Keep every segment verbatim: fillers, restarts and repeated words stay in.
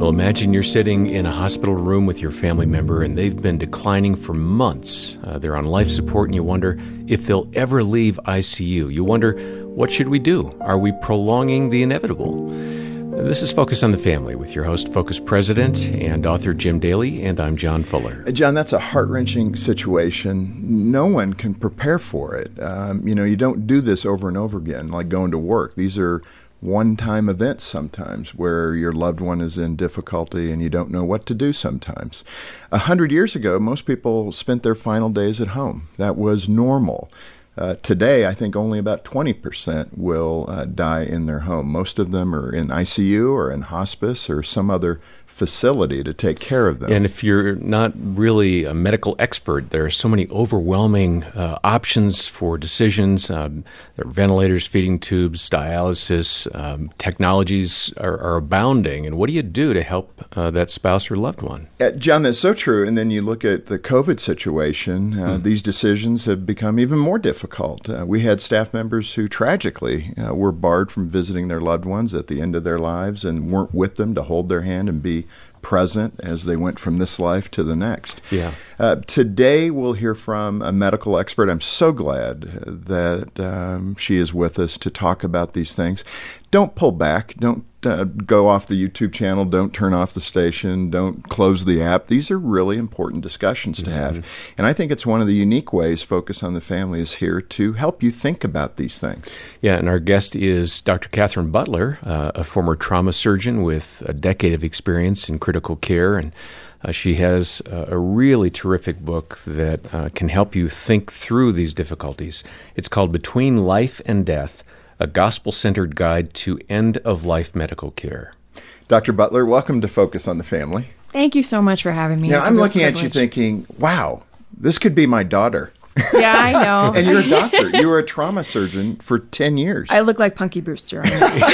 Well, imagine you're sitting in a hospital room with your family member and they've been declining for months. Uh, they're on life support and you wonder if they'll ever leave I C U. You wonder, what should we do? Are we prolonging the inevitable? This is Focus on the Family with your host, Focus President and author Jim Daly, and I'm John Fuller. John, that's a heart-wrenching situation. No one can prepare for it. Um, you know, you don't do this over and over again, like going to work. These are one-time events sometimes where your loved one is in difficulty and you don't know what to do sometimes. A hundred years ago, most people spent their final days at home. That was normal. Uh, today, I think only about twenty percent will uh, die in their home. Most of them are in I C U or in hospice or some other facility to take care of them. And if you're not really a medical expert, there are so many overwhelming uh, options for decisions. Um, there are ventilators, feeding tubes, dialysis. Um, technologies are, are abounding. And what do you do to help uh, that spouse or loved one? Uh, John, that's so true. And then you look at the COVID situation, uh, mm. these decisions have become even more difficult. Uh, we had staff members who tragically uh, were barred from visiting their loved ones at the end of their lives and weren't with them to hold their hand and be present as they went from this life to the next. Yeah. Uh, today we'll hear from a medical expert. I'm so glad that um, she is with us to talk about these things. Don't pull back. Don't uh, go off the YouTube channel. Don't turn off the station. Don't close the app. These are really important discussions to have. Mm-hmm. And I think it's one of the unique ways Focus on the Family is here to help you think about these things. Yeah, and our guest is Doctor Catherine Butler, uh, a former trauma surgeon with a decade of experience in critical care. And Uh, she has uh, a really terrific book that uh, can help you think through these difficulties. It's called Between Life and Death, a gospel-centered guide to end-of-life medical care. Doctor Butler, welcome to Focus on the Family. Thank you so much for having me. Now, It's I'm a real looking privilege. at you thinking, wow, this could be my daughter. Yeah, I know. And you're a doctor. You were a trauma surgeon for ten years. I look like Punky Brewster.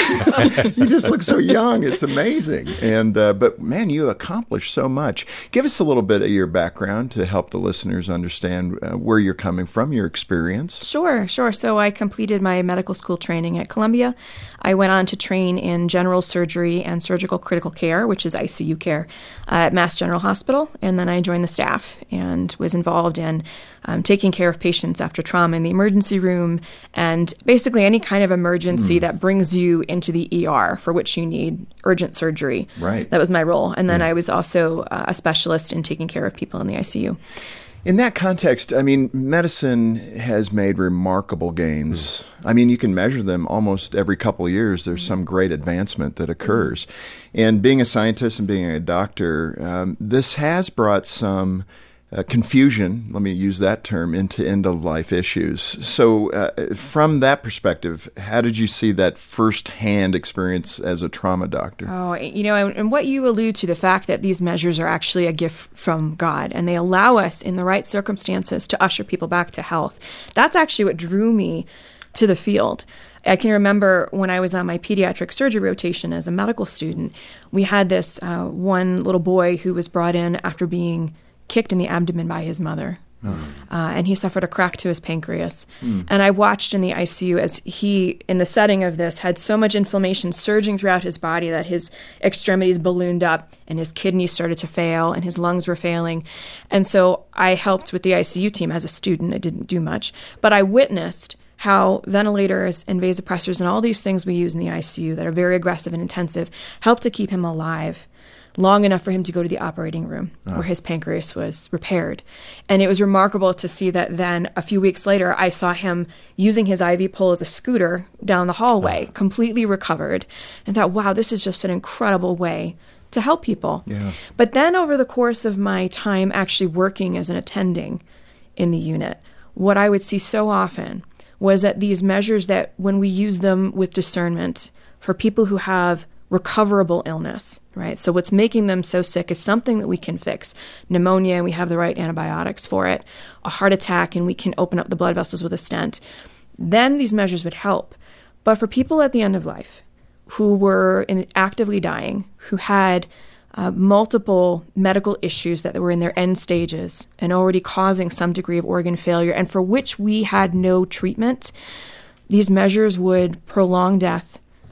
You just look so young. It's amazing. And uh, but, man, you accomplished so much. Give us a little bit of your background to help the listeners understand uh, where you're coming from, your experience. Sure, sure. So I completed my medical school training at Columbia. I went on to train in general surgery and surgical critical care, which is I C U care, uh, at Mass General Hospital. And then I joined the staff and was involved in um, taking care of patients after trauma in the emergency room and basically any kind of emergency mm. that brings you into the E R for which you need urgent surgery. Right. That was my role. And then mm. I was also uh, a specialist in taking care of people in the I C U. In that context, I mean, medicine has made remarkable gains. Mm. I mean, you can measure them almost every couple of years. There's some great advancement that occurs. And being a scientist and being a doctor, um, this has brought some Uh, confusion, let me use that term, into end-of-life issues. So uh, from that perspective, how did you see that first-hand experience as a trauma doctor? Oh, you know, and, and what you allude to, the fact that these measures are actually a gift from God, and they allow us, in the right circumstances, to usher people back to health. That's actually what drew me to the field. I can remember when I was on my pediatric surgery rotation as a medical student, we had this uh, one little boy who was brought in after being kicked in the abdomen by his mother. Oh. Uh, and he suffered a crack to his pancreas. Mm. And I watched in the I C U as he, in the setting of this, had so much inflammation surging throughout his body that his extremities ballooned up and his kidneys started to fail and his lungs were failing. And so I helped with the I C U team as a student. I didn't do much. But I witnessed how ventilators and vasopressors and all these things we use in the I C U that are very aggressive and intensive help to keep him alive long enough for him to go to the operating room oh. where his pancreas was repaired. And it was remarkable to see that then a few weeks later, I saw him using his I V pole as a scooter down the hallway, oh. completely recovered, and thought, wow, this is just an incredible way to help people. Yeah. But then over the course of my time actually working as an attending in the unit, what I would see so often was that these measures that when we use them with discernment for people who have recoverable illness, right? So what's making them so sick is something that we can fix. Pneumonia, and we have the right antibiotics for it. A heart attack, and we can open up the blood vessels with a stent. Then these measures would help. But for people at the end of life who were in, actively dying, who had uh, multiple medical issues that were in their end stages and already causing some degree of organ failure, and for which we had no treatment, these measures would prolong death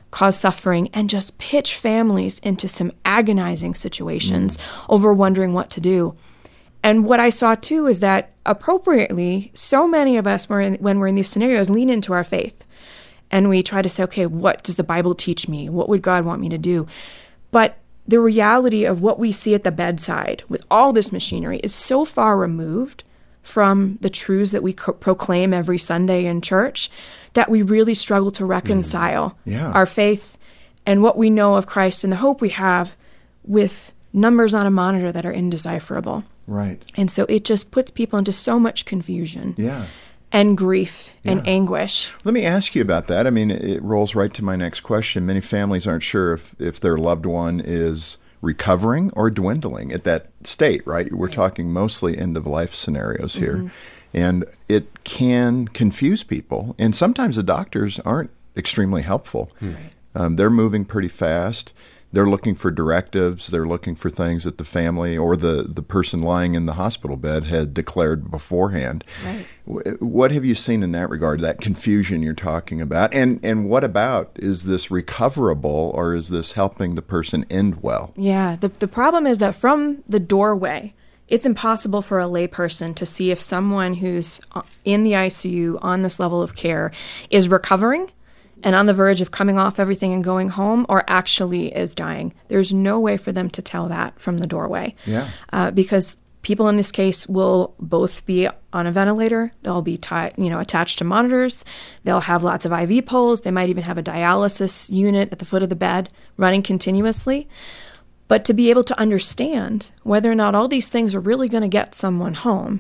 cause suffering, and just pitch families into some agonizing situations mm. over wondering what to do. And what I saw, too, is that appropriately, so many of us, were in, when we're in these scenarios, lean into our faith. And we try to say, okay, what does the Bible teach me? What would God want me to do? But the reality of what we see at the bedside with all this machinery is so far removed from the truths that we co- proclaim every Sunday in church that we really struggle to reconcile mm. yeah. our faith and what we know of Christ and the hope we have with numbers on a monitor that are indecipherable. Right. And so it just puts people into so much confusion. Yeah. And grief yeah. and anguish. Let me ask you about that. I mean, it rolls right to my next question. Many families aren't sure if, if their loved one is recovering or dwindling at that state, right? We're right. talking mostly end-of-life scenarios here. Mm-hmm. And it can confuse people. And sometimes the doctors aren't extremely helpful. Right. Um, they're moving pretty fast. They're looking for directives. They're looking for things that the family or the, the person lying in the hospital bed had declared beforehand. Right. W- what have you seen in that regard, that confusion you're talking about? And and what about, is this recoverable, or is this helping the person end well? Yeah, the, the problem is that from the doorway, it's impossible for a layperson to see if someone who's in the I C U on this level of care is recovering and on the verge of coming off everything and going home, or actually is dying. There's no way for them to tell that from the doorway. Yeah. Uh, because people in this case will both be on a ventilator, they'll be tied, you know, attached to monitors, they'll have lots of I V poles, they might even have a dialysis unit at the foot of the bed running continuously. But to be able to understand whether or not all these things are really going to get someone home,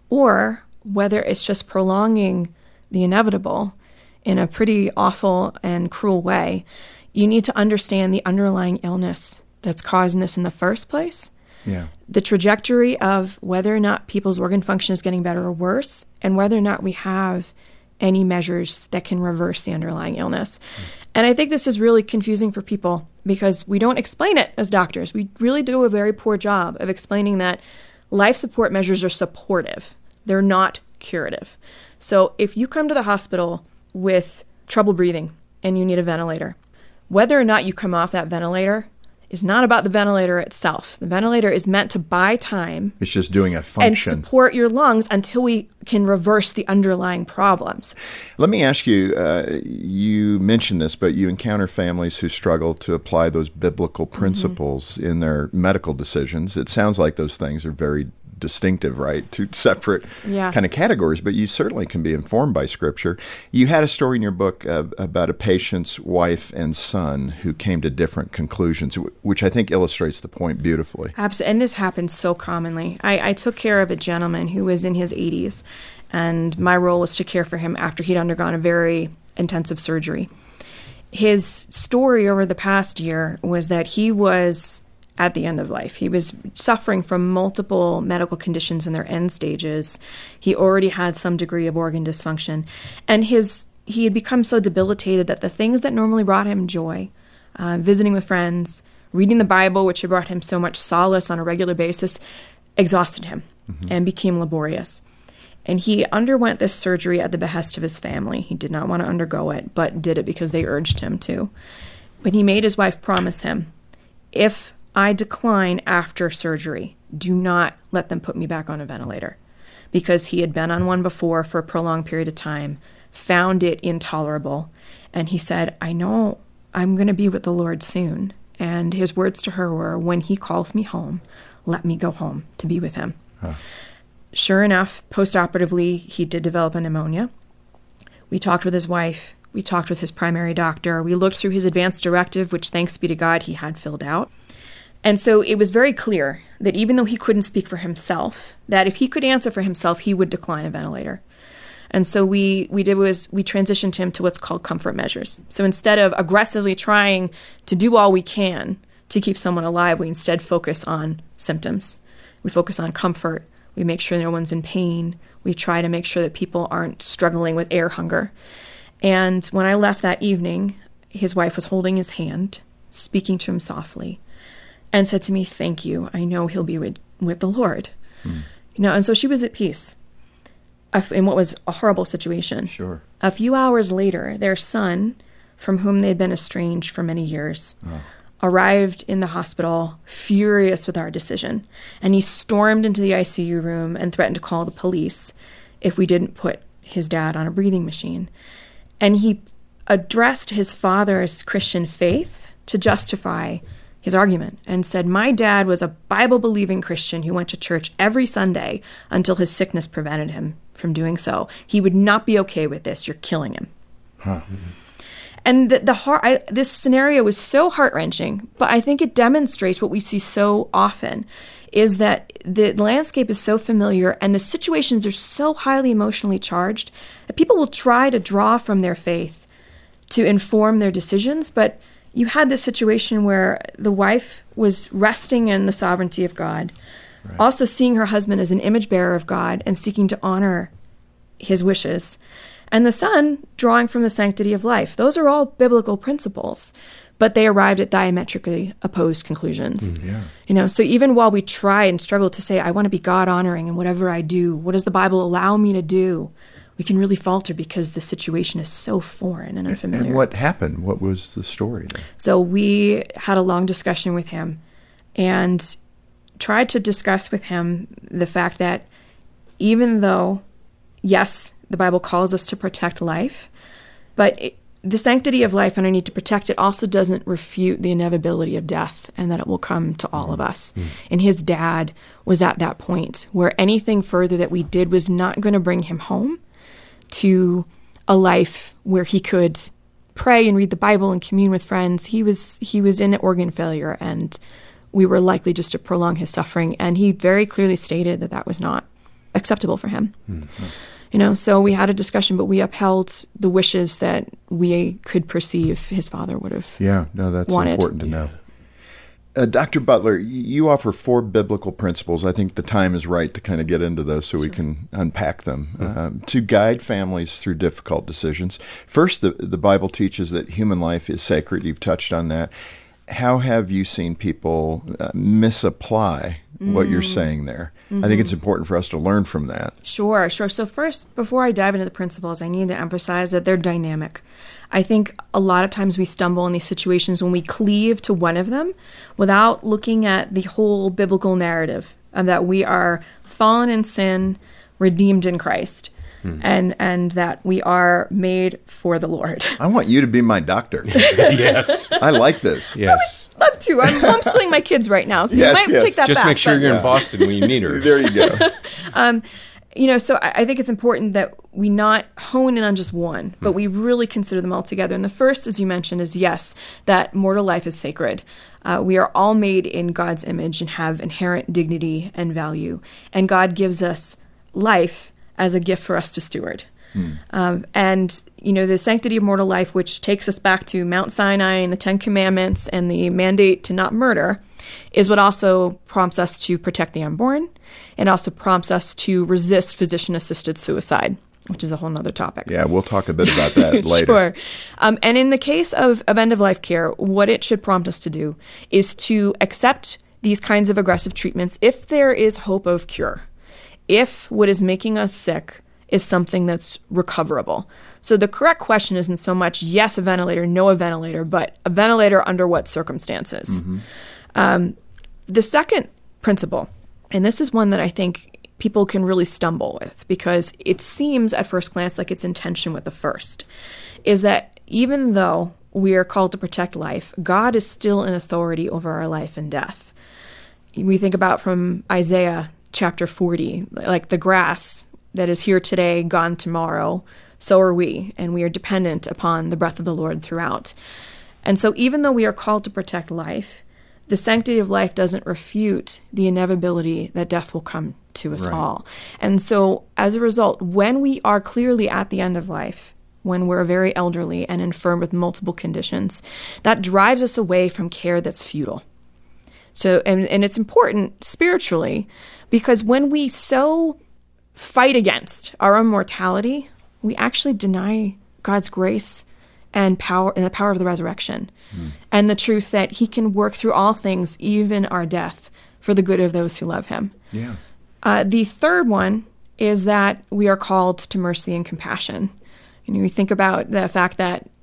or whether it's just prolonging the inevitable in a pretty awful and cruel way, you need to understand the underlying illness that's causing this in the first place, yeah. the trajectory of whether or not people's organ function is getting better or worse, and whether or not we have any measures that can reverse the underlying illness. Mm. And I think this is really confusing for people because we don't explain it as doctors. We really do a very poor job of explaining that life support measures are supportive. They're not curative. So if you come to the hospital with trouble breathing and you need a ventilator, whether or not you come off that ventilator is not about the ventilator itself. The ventilator is meant to buy time. It's just doing a function. And support your lungs until we can reverse the underlying problems. Let me ask you, uh, you mentioned this, but you encounter families who struggle to apply those biblical principles mm-hmm. in their medical decisions. It sounds like those things are very distinctive, right? Two separate yeah. kind of categories, but you certainly can be informed by Scripture. You had a story in your book uh, about a patient's wife and son who came to different conclusions, which I think illustrates the point beautifully. Absolutely. And this happens so commonly. I, I took care of a gentleman who was in his eighties, and my role was to care for him after he'd undergone a very intensive surgery. His story over the past year was that he was at the end of life. He was suffering from multiple medical conditions in their end stages. He already had some degree of organ dysfunction. And his he had become so debilitated that the things that normally brought him joy, uh, visiting with friends, reading the Bible, which had brought him so much solace on a regular basis, exhausted him mm-hmm. and became laborious. And he underwent this surgery at the behest of his family. He did not want to undergo it, but did it because they urged him to. But he made his wife promise him, if I decline after surgery, do not let them put me back on a ventilator, because he had been on one before for a prolonged period of time, found it intolerable. And he said, I know I'm going to be with the Lord soon. And his words to her were, when he calls me home, let me go home to be with him. Huh. Sure enough, postoperatively, he did develop a pneumonia. We talked with his wife. We talked with his primary doctor. We looked through his advance directive, which thanks be to God, he had filled out. And so it was very clear that even though he couldn't speak for himself, that if he could answer for himself, he would decline a ventilator. And so we we did was we transitioned him to what's called comfort measures. So instead of aggressively trying to do all we can to keep someone alive, we instead focus on symptoms. We focus on comfort. We make sure no one's in pain. We try to make sure that people aren't struggling with air hunger. And when I left that evening, his wife was holding his hand, speaking to him softly, and said to me, thank you. I know he'll be with, with the Lord. Mm. You know, and so she was at peace in what was a horrible situation. Sure. A few hours later, their son from whom they had been estranged for many years, Oh. arrived in the hospital furious with our decision. And he stormed into the I C U room and threatened to call the police if we didn't put his dad on a breathing machine. And he addressed his father's Christian faith to justify his argument and said, my dad was a Bible-believing Christian who went to church every Sunday until his sickness prevented him from doing so. He would not be okay with this. You're killing him. Huh. And the, the heart, I, this scenario was so heart-wrenching, but I think it demonstrates what we see so often, is that the landscape is so familiar and the situations are so highly emotionally charged that people will try to draw from their faith to inform their decisions. But you had this situation where the wife was resting in the sovereignty of God, right. also seeing her husband as an image bearer of God and seeking to honor his wishes, and the son drawing from the sanctity of life. Those are all biblical principles, but they arrived at diametrically opposed conclusions. Mm, yeah. You know, so even while we try and struggle to say, I want to be God honoring in whatever I do, what does the Bible allow me to do? We can really falter because the situation is so foreign and unfamiliar. And what happened? What was the story there? So we had a long discussion with him and tried to discuss with him the fact that even though, yes, the Bible calls us to protect life, but it, the sanctity of life and our need to protect it also doesn't refute the inevitability of death and that it will come to all of us. Mm. And his dad was at that point where anything further that we did was not going to bring him home to a life where he could pray and read the Bible and commune with friends. He was he was in organ failure, and we were likely just to prolong his suffering. And he very clearly stated that that was not acceptable for him. Mm-hmm. You know, so we had a discussion, but we upheld the wishes that we could perceive his father would have Yeah, no, that's wanted. important to know. Uh, Doctor Butler, you offer four biblical principles. I think the time is right to kind of get into those so sure. we can unpack them mm-hmm. um, to guide families through difficult decisions. First, the, the Bible teaches that human life is sacred. You've touched on that. How have you seen people uh, misapply mm. what you're saying there? Mm-hmm. I think it's important for us to learn from that. Sure, sure. So first, before I dive into the principles, I need to emphasize that they're dynamic. I think a lot of times we stumble in these situations when we cleave to one of them without looking at the whole biblical narrative of that we are fallen in sin, redeemed in Christ. Hmm. And and that we are made for the Lord. I want you to be my doctor. Yes. I like this. Yes. I would love to. I'm homeschooling my kids right now, so yes, you might yes. take that Just back. Just make sure but, you're yeah. in Boston when you need her. There you go. um, you know, so I, I think it's important that we not hone in on just one, but hmm. we really consider them all together. And the first, as you mentioned, is yes, that mortal life is sacred. Uh, we are all made in God's image and have inherent dignity and value. And God gives us life as a gift for us to steward. Hmm. Um, and, you know, the sanctity of mortal life, which takes us back to Mount Sinai and the Ten Commandments and the mandate to not murder, is what also prompts us to protect the unborn. It also prompts us to resist physician-assisted suicide, which is a whole other topic. Yeah, we'll talk a bit about that later. Sure. Um, and in the case of, of end-of-life care, what it should prompt us to do is to accept these kinds of aggressive treatments if there is hope of cure, if what is making us sick is something that's recoverable. So the correct question isn't so much yes, a ventilator, no, a ventilator, but a ventilator under what circumstances. Mm-hmm. Um, the second principle, and this is one that I think people can really stumble with because it seems at first glance like it's in tension with the first, is that even though we are called to protect life, God is still in authority over our life and death. We think about from Isaiah chapter forty, like the grass that is here today, gone tomorrow, so are we, and we are dependent upon the breath of the Lord throughout. And so even though we are called to protect life, the sanctity of life doesn't refute the inevitability that death will come to us right. all. And so as a result, when we are clearly at the end of life, when we're very elderly and infirm with multiple conditions, that drives us away from care that's futile. So, and, and it's important spiritually because when we so fight against our own mortality, we actually deny God's grace and power and the power of the resurrection mm. and the truth that he can work through all things, even our death, for the good of those who love him. Yeah. Uh, the third one is that we are called to mercy and compassion. You know, we think about the fact that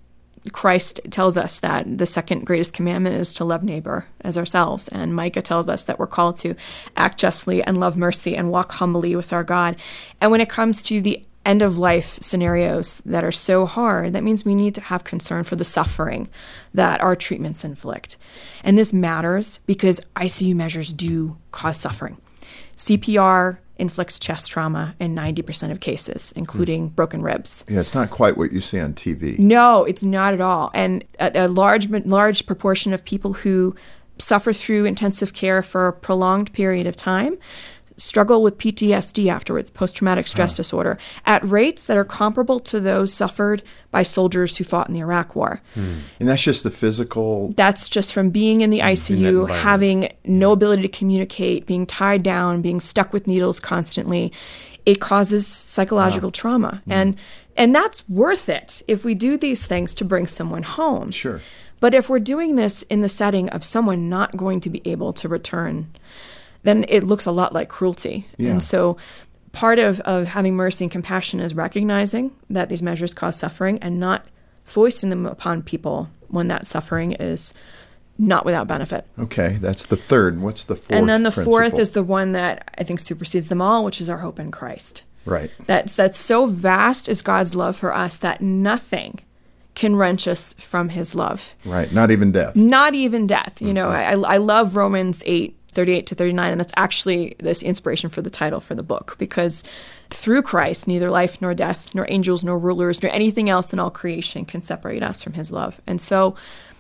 Christ tells us that the second greatest commandment is to love neighbor as ourselves. And Micah tells us that we're called to act justly and love mercy and walk humbly with our God. And when it comes to the end-of-life scenarios that are so hard, that means we need to have concern for the suffering that our treatments inflict. And this matters because I C U measures do cause suffering. C P R inflicts chest trauma in ninety percent of cases, including mm. broken ribs. Yeah, it's not quite what you see on T V. No, it's not at all. And a, a large, large proportion of people who suffer through intensive care for a prolonged period of time struggle with P T S D afterwards, post-traumatic stress huh. disorder, at rates that are comparable to those suffered by soldiers who fought in the Iraq War. Hmm. And that's just the physical... That's just from being in the I C U, having no yeah. ability to communicate, being tied down, being stuck with needles constantly. It causes psychological wow. trauma. Hmm. And and that's worth it if we do these things to bring someone home. Sure. But if we're doing this in the setting of someone not going to be able to return, then it looks a lot like cruelty. Yeah. And so part of, of having mercy and compassion is recognizing that these measures cause suffering and not foisting them upon people when that suffering is not without benefit. Okay, that's the third. What's the fourth And then the principle? fourth is the one that I think supersedes them all, which is our hope in Christ. Right. That's, that's so vast is God's love for us that nothing can wrench us from his love. Right, not even death. Not even death. You okay. know, I, I love Romans eight, thirty-eight to thirty-nine, and that's actually this inspiration for the title for the book, because through Christ, neither life nor death, nor angels, nor rulers, nor anything else in all creation can separate us from his love. And so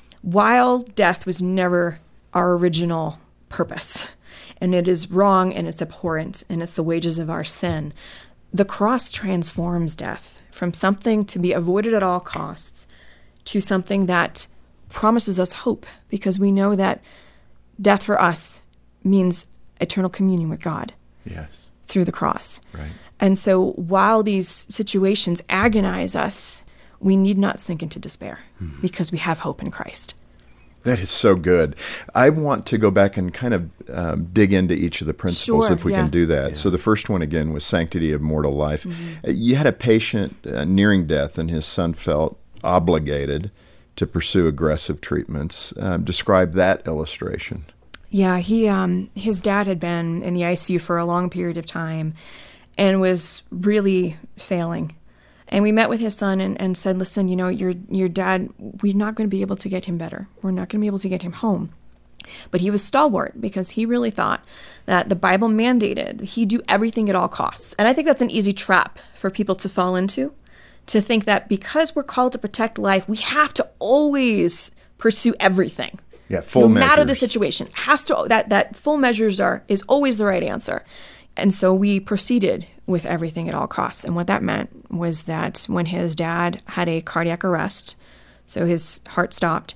while death was never our original purpose, and it is wrong and it's abhorrent and it's the wages of our sin, the cross transforms death from something to be avoided at all costs to something that promises us hope, because we know that death for us means eternal communion with God. Yes. Through the cross. Right. And so while these situations agonize us, we need not sink into despair mm-hmm. because we have hope in Christ. That is so good. I want to go back and kind of um, dig into each of the principles, sure, if we yeah. can do that. Yeah. So the first one, again, was sanctity of mortal life. Mm-hmm. You had a patient uh, nearing death, and his son felt obligated to pursue aggressive treatments. Um, describe that illustration. Yeah, he um, his dad had been in the I C U for a long period of time and was really failing. And we met with his son and, and said, listen, you know, your your dad, we're not going to be able to get him better. We're not going to be able to get him home. But he was stalwart because he really thought that the Bible mandated he do everything at all costs. And I think that's an easy trap for people to fall into, to think that because we're called to protect life, we have to always pursue everything. Yeah, full no measures. matter the situation. Has to that that full measures are is always the right answer. And so we proceeded with everything at all costs. And what that meant was that when his dad had a cardiac arrest, so his heart stopped,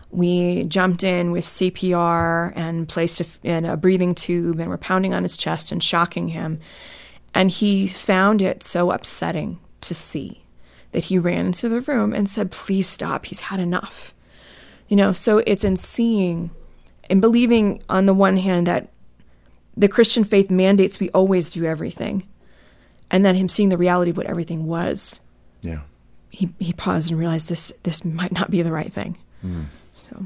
we jumped in with C P R and placed a, in a breathing tube, and were pounding on his chest and shocking him. And he found it so upsetting to see that he ran into the room and said, please stop, he's had enough. You know, so it's in seeing and believing on the one hand that the Christian faith mandates we always do everything, and then him seeing the reality of what everything was. Yeah, he he paused and realized this this might not be the right thing. Mm. So,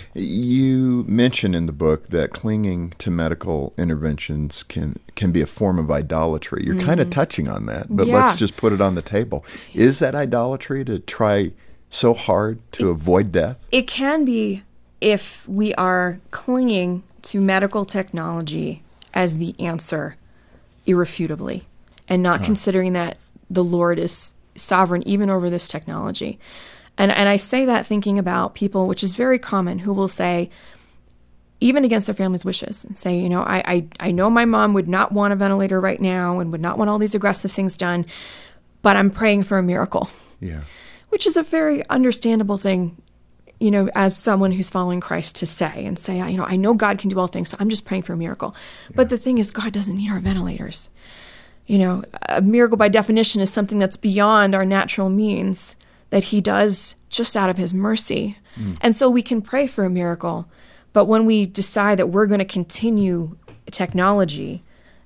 you mention in the book that clinging to medical interventions can can be a form of idolatry. You're mm. kind of touching on that, but yeah. let's just put it on the table. Is that idolatry to try so hard to it, avoid death? It can be if we are clinging to medical technology as the answer irrefutably, and not huh. considering that the Lord is sovereign even over this technology. And and I say that thinking about people, which is very common, who will say, even against their family's wishes, and say, you know, I, I, I know my mom would not want a ventilator right now and would not want all these aggressive things done, but I'm praying for a miracle. Yeah. Which is a very understandable thing, you know, as someone who's following Christ to say, and say, you know, I know God can do all things, so I'm just praying for a miracle. Yeah. But the thing is, God doesn't need our ventilators. You know, a miracle by definition is something that's beyond our natural means, that he does just out of his mercy. Mm. And so we can pray for a miracle, but when we decide that we're going to continue technology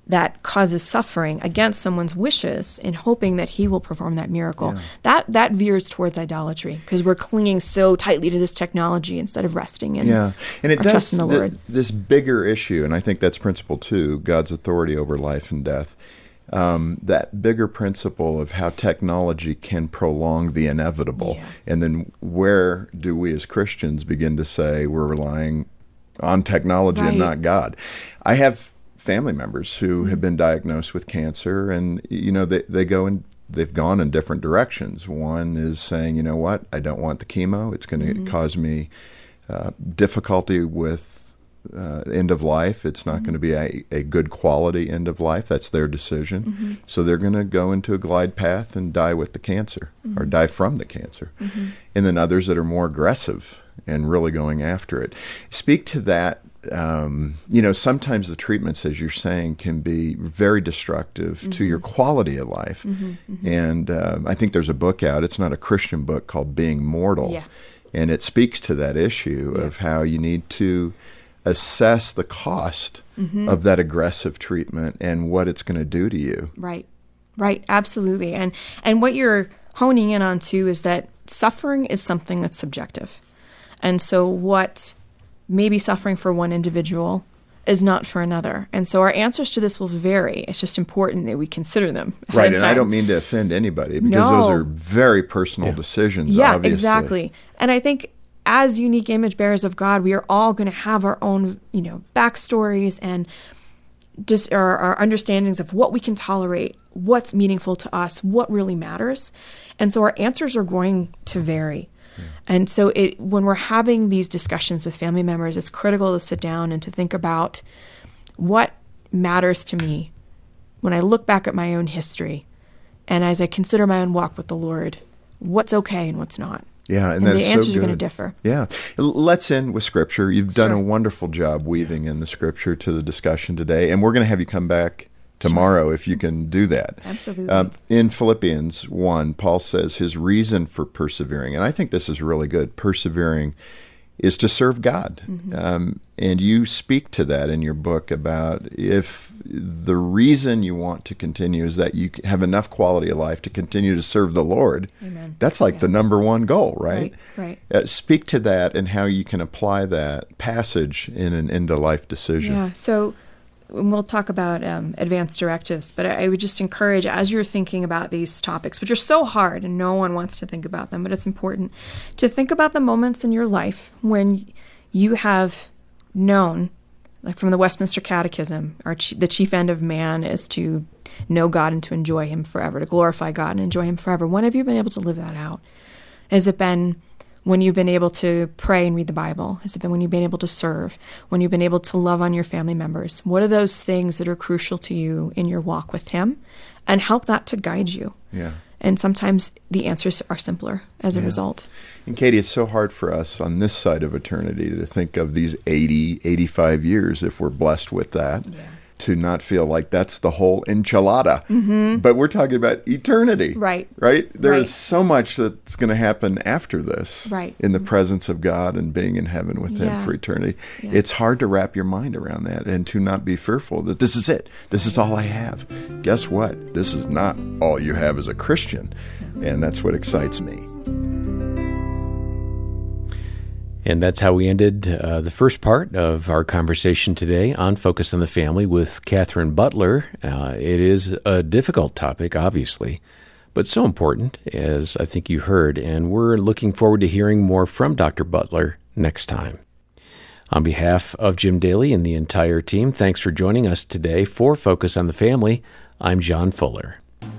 that causes suffering against someone's wishes in hoping that he will perform that miracle. Yeah. That that veers towards idolatry because we're clinging so tightly to this technology instead of resting in yeah, and it our does trust in the th- Lord. this bigger issue, and I think that's principle two, God's authority over life and death. Um, that bigger principle of how technology can prolong the inevitable, Yeah. and then where do we as Christians begin to say we're relying on technology Right. and not God? I have family members who have been diagnosed with cancer, and you know they they go in they've gone in different directions. One is saying, you know what, I don't want the chemo; it's going to mm-hmm. cause me uh, difficulty with uh, end of life. It's not mm-hmm. going to be a, a good quality end of life. That's their decision. Mm-hmm. So they're going to go into a glide path and die with the cancer, mm-hmm. or die from the cancer. Mm-hmm. And then others that are more aggressive and really going after it. Speak to that. Um, you know, sometimes the treatments, as you're saying, can be very destructive mm-hmm. to your quality of life. Mm-hmm, mm-hmm. And um, I think there's a book out. It's not a Christian book, called Being Mortal. Yeah. And it speaks to that issue yeah. of how you need to assess the cost mm-hmm. of that aggressive treatment and what it's going to do to you. Right. Right. Absolutely. And and what you're honing in on, too, is that suffering is something that's subjective. And so what may be suffering for one individual is not for another. And so our answers to this will vary. It's just important that we consider them ahead Right, of and time. I don't mean to offend anybody, because No. those are very personal Yeah. decisions, Yeah, obviously. exactly. And I think as unique image bearers of God, we are all going to have our own, you know, backstories and just our, our understandings of what we can tolerate, what's meaningful to us, what really matters. And so our answers are going to vary. Yeah. And so it, when we're having these discussions with family members, it's critical to sit down and to think about what matters to me when I look back at my own history and as I consider my own walk with the Lord, what's okay and what's not. Yeah, and, And that's the answers so are going to good. differ. Yeah. L- Let's end with Scripture. You've done Sure. a wonderful job weaving in the Scripture to the discussion today, and we're going to have you come back tomorrow if you can do that. Absolutely. Um, in Philippians one, Paul says his reason for persevering, and I think this is really good, persevering is to serve God. Mm-hmm. Um, and you speak to that in your book about if the reason you want to continue is that you have enough quality of life to continue to serve the Lord. Amen. That's like Yeah. the number one goal, right? Right, right. Uh, speak to that and how you can apply that passage in an end-of-life decision. Yeah, so and we'll talk about um, advanced directives, but I, I would just encourage, as you're thinking about these topics, which are so hard and no one wants to think about them, but it's important to think about the moments in your life when you have known, like from the Westminster Catechism, our ch- the chief end of man is to know God and to enjoy Him forever, to glorify God and enjoy Him forever. When have you been able to live that out? Has it been when you've been able to pray and read the Bible? Has it been when you've been able to serve? When you've been able to love on your family members? What are those things that are crucial to you in your walk with Him? And help that to guide you. Yeah. And sometimes the answers are simpler as a Yeah. result. And Katie, it's so hard for us on this side of eternity to think of these eighty, eighty-five years, if we're blessed with that, Yeah. to not feel like that's the whole enchilada. Mm-hmm. But we're talking about eternity. Right. Right? There Right. is so much that's going to happen after this. Right. In the presence of God and being in heaven with Yeah. Him for eternity. Yeah. It's hard to wrap your mind around that and to not be fearful that this is it. This is all I have. Guess what? This is not all you have as a Christian. And that's what excites me. And that's how we ended uh, the first part of our conversation today on Focus on the Family with Catherine Butler. Uh, it is a difficult topic, obviously, but so important, as I think you heard, and we're looking forward to hearing more from Doctor Butler next time. On behalf of Jim Daly and the entire team, thanks for joining us today for Focus on the Family. I'm John Fuller.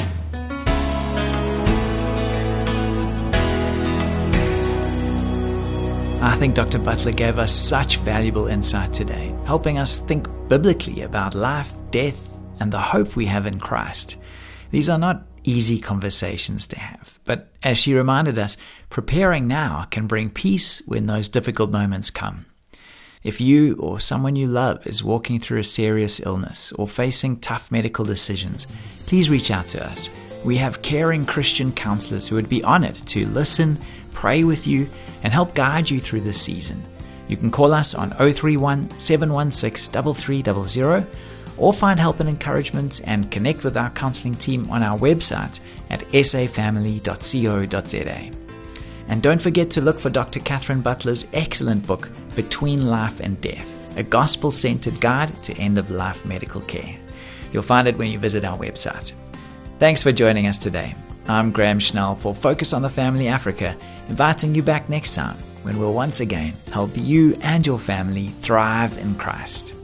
I think Doctor Butler gave us such valuable insight today, helping us think biblically about life, death, and the hope we have in Christ. These are not easy conversations to have, but as she reminded us, preparing now can bring peace when those difficult moments come. If you or someone you love is walking through a serious illness or facing tough medical decisions, please reach out to us. We have caring Christian counselors who would be honored to listen, pray with you, and help guide you through this season. You can call us on oh three one, seven one six, three three zero zero or find help and encouragement and connect with our counseling team on our website at s a family dot co dot z a. And don't forget to look for Doctor Catherine Butler's excellent book, Between Life and Death, a gospel-centered guide to end-of-life medical care. You'll find it when you visit our website. Thanks for joining us today. I'm Graham Schnell for Focus on the Family Africa, inviting you back next time when we'll once again help you and your family thrive in Christ.